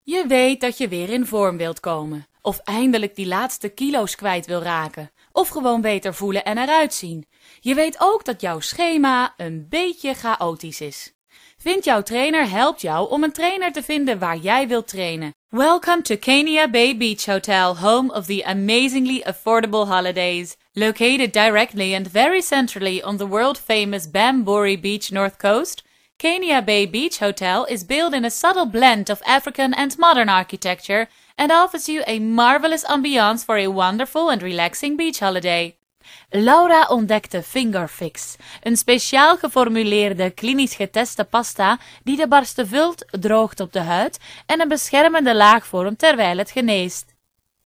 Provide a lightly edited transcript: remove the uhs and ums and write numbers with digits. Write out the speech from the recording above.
Je weet dat je weer in vorm wilt komen, of eindelijk die laatste kilo's kwijt wil raken, of gewoon beter voelen en eruit zien. Je weet ook dat jouw schema een beetje chaotisch is. Vind jouw trainer helpt jou om een trainer te vinden waar jij wilt trainen. Welcome to Kenya Bay Beach Hotel, home of the amazingly affordable holidays. Located directly and very centrally on the world-famous Bamburi Beach North Coast, Kenya Bay Beach Hotel is built in a subtle blend of African and modern architecture and offers you a marvelous ambiance for a wonderful and relaxing beach holiday. Laura ontdekte Fingerfix, een speciaal geformuleerde, klinisch geteste pasta die de barsten vult, droogt op de huid en een beschermende laag vormt terwijl het geneest.